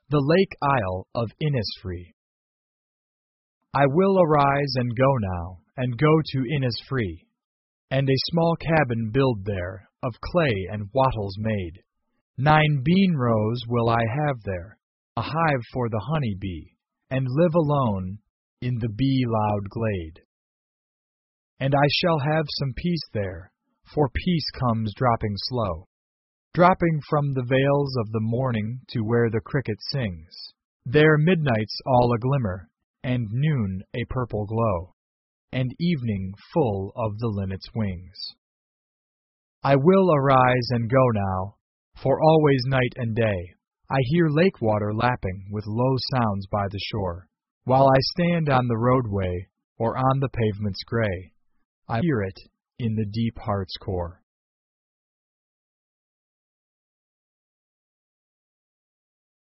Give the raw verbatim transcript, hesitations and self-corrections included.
The Lake Isle of Innisfree. I will arise and go now, and go to Innisfree, and a small cabin build there, of clay and wattles made. Nine bean rows will I have there, a hive for the honey bee, and live alone in the bee-loud glade. And I shall have some peace there, for peace comes dropping slow, dropping from the vales of the morning to where the cricket sings. There midnight's all a glimmer, and noon a purple glow, and evening full of the linnet's wings. I will arise and go now, for always night and day I hear lake water lapping with low sounds by the shore, while I stand on the roadway or on the pavement's gray. I hear it in the deep heart's core.